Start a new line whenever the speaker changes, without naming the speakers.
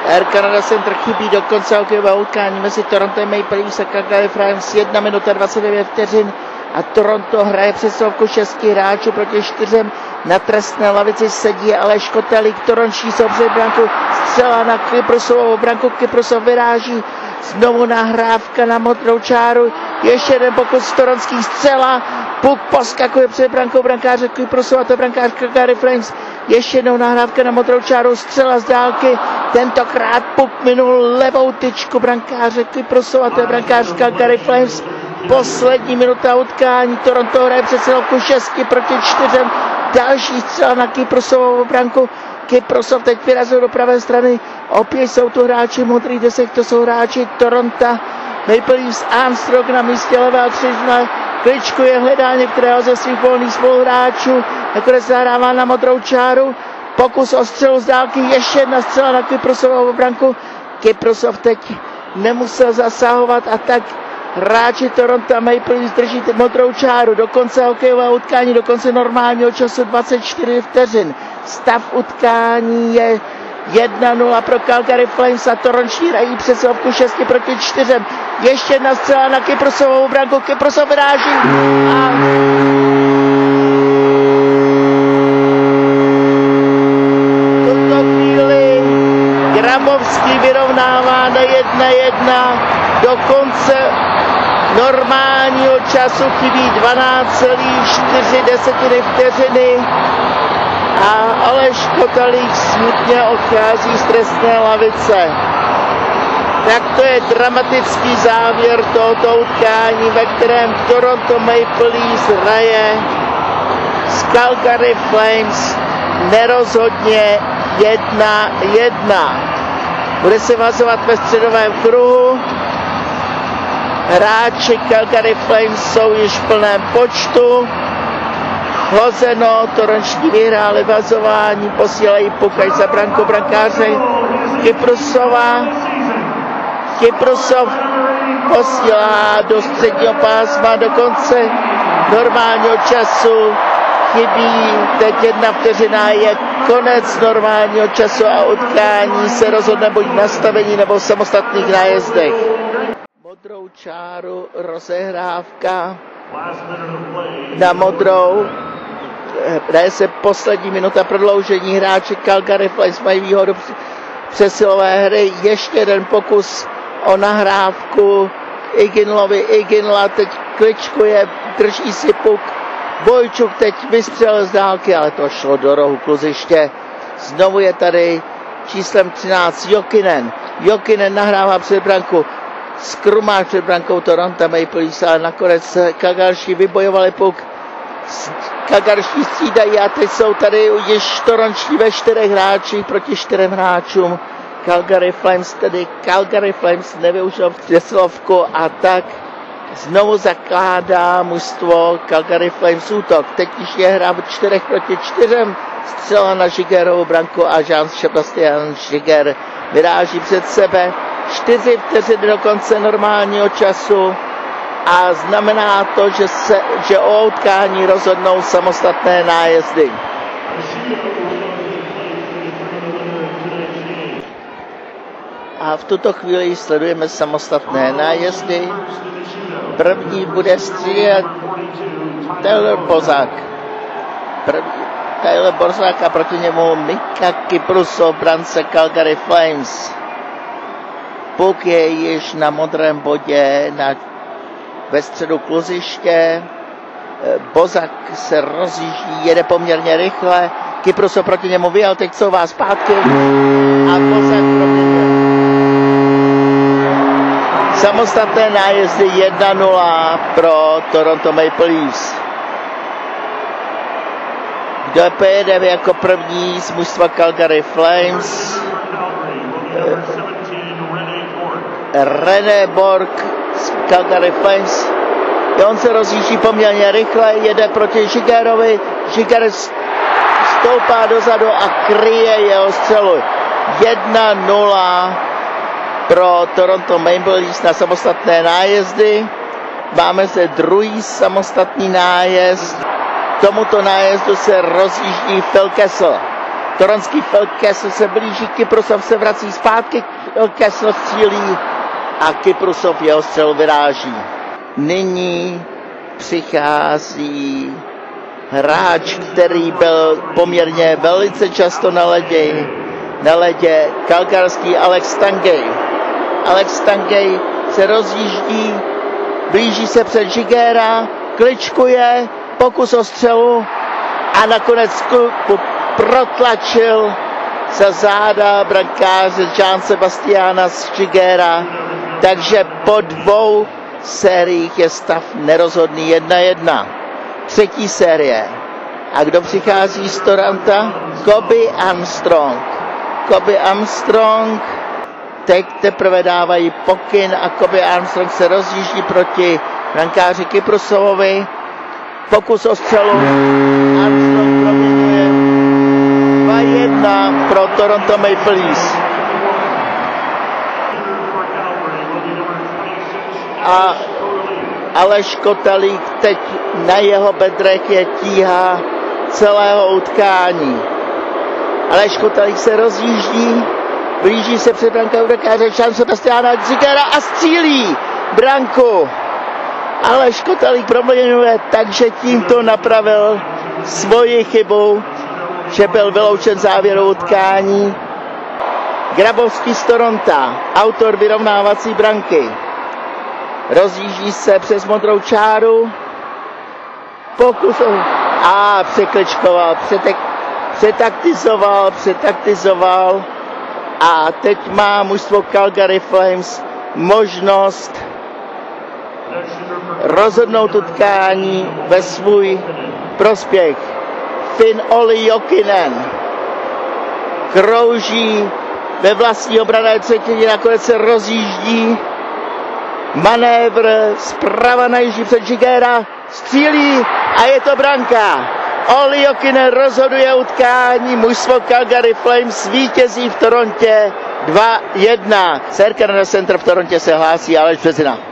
Air Canada Center chybí do konce hokejového utkání mezi Toronto Maple Leafs a Calgary Flames. 1 minuta 29 vteřin a Toronto hraje přesilovku 6 hráčů proti 4. Na trestné lavici sedí Aleš Kotelík, torončtí jsou před brankou, střela na Kyprosovou branku, Kyprosov vyráží, znovu nahrávka na modrou čáru, ještě jeden pokus toronský, střela, puk poskakuje před brankou brankáře Kyprosova, to je brankář Calgary Flames, ještě jednou nahrávka na modrou čáru, střela z dálky, tentokrát puk minul levou tyčku brankáře Kyprosova, to je brankář Calgary Flames. Poslední minuta utkání, Toronto hraje přesilovku 6 proti 4. Další střela na Kyprosovou branku. Kyprosov teď vyrazil do pravé strany. Opět jsou tu hráči modrých desek, to jsou hráči Toronto Maple Leafs. Armstrong na místě levého křižna. Kličkuje, hledá některého ze svých volných spoluhráčů. Nakonec zahrává na modrou čáru. Pokus o střelu z dálky, ještě jedna střela na Kyprosovou branku. Kyprosov teď nemusel zasahovat a tak hráči Toronto Maple Leafs drží modrou čáru do konce hokejového utkání, do konce normálního času 24 vteřin. Stav utkání je 1-0 pro Calgary Flames a torončtí hrají přesilovku 6 proti 4. Ještě jedna střela na Kyprosovou branku, Kyprosov vyráží a v tuto chvíli Grabovský vyrovnává na 1-1 do konce normálního času chybí 12,4 vteřiny a Aleš Kotelík smutně odchází z trestné lavice. Tak to je dramatický závěr tohoto utkání, ve kterém Toronto Maple Leafs hraje s Calgary Flames nerozhodně 1-1. Bude se vazovat ve středovém kruhu. Hráči Calgary Flames jsou již v plném počtu. Hozeno, torončtí vyhráli vazování, posílají pukaj za brankou brankáře Kyprosova. Kyprosov posílá do středního pásma do konce normálního času. Chybí teď 1 vteřina, je konec normálního času a utkání se rozhodne buď v nastavení nebo v samostatných nájezdech. Modrou čáru, rozehrávka na modrou. Hraje se poslední minuta prodloužení, hráči Calgary Flames mají výhodu přesilové hry. Ještě jeden pokus o nahrávku Iginlovi. Iginla teď kličkuje, drží si puk. Bojčuk teď vystřelil z dálky, ale to šlo do rohu kluziště. Znovu je tady číslem 13 Jokinen. Jokinen nahrává před branku. Skrumáš před brankou Toronto Maple Leafs, ale nakonec Calgaryští vybojovali puk. Calgaryští střídají a teď jsou tady již torončtí ve 4 hráčích proti 4 hráčům. Calgary Flames nevyužil přesilovku a tak znovu zakládá mužstvo Calgary Flames útok. Teď již je hra v 4 proti 4. Střela na Žigerovou branku a Jean-Sébastien Žiger vyráží před sebe. 4 vteřiny do konce normálního času a znamená to, že o utkání rozhodnou samostatné nájezdy. A v tuto chvíli sledujeme samostatné nájezdy. První bude střílet Tyler Bozák. Tyler Bozák a proti němu Mika Kyprosov, brance Calgary Flames. Puk je již na modrém bodě ve středu kluziště. Bozák se rozjíždí, jede poměrně rychle. Kyprosov proti němu vyjel, teď couvá zpátky a Bozák proti němu. Samostatné nájezdy 1-0 pro Toronto Maple Leafs. Kdo pojede jako první z mužstva Calgary Flames? René Borg z Calgary Flames. On se rozjíždí poměrně rychle, jede proti Žigerovi. Žiger stoupá dozadu a kryje jeho střelu. 1-0 pro Toronto Maple Leafs na samostatné nájezdy. Máme zde druhý samostatný nájezd. Tomuto nájezdu se rozjíždí Phil Kessel. Toronský Phil Kessel se blíží, Kyprosov se vrací zpátky, Kessel střílí a Kyprosov jeho střelu vyráží. Nyní přichází hráč, který byl poměrně velice často na ledě, kalgarský Alex Tanguay. Alex Tanguay se rozjíždí, blíží se před Giguère, kličkuje, pokus o střelu a nakonec protlačil za záda brankáře Jean-Sebastiana z Giguère, takže po 2 sériích je stav nerozhodný 1-1. Třetí série. A kdo přichází z Toronta? Kobe Armstrong. Teď teprve dávají pokyn a Kobe Armstrong se rozjíždí proti brankáři Kyprosovovi. Pokus o střelu. Armstrong proměňuje 2-1 pro Toronto Maple Leafs. A Aleš Kotalík teď na jeho bedrech je tíha celého utkání. Aleš Kotalík se rozjíždí, blíží se před brankáře Jean-Sebastiana Giguère a střílí branku. Aleš Kotalík proměňuje, takže tímto napravil svoji chybu, že byl vyloučen závěru utkání. Grabovský z Toronta, autor vyrovnávací branky. Rozjíždí se přes modrou čáru. Pokus a překličkoval, přetaktizoval a teď má mužstvo Calgary Flames možnost rozhodnout utkání ve svůj prospěch. Finn Olli Jokinen krouží ve vlastní obranné třetině, nakonec se rozjíždí. Manévr zprava najíždí před Giguère, střílí a je to branka. Olli Jokinen rozhoduje utkání, mužstvo Calgary Flames vítězí v Torontě 2-1. Air Canada Center v Torontě se hlásí Aleš Březina.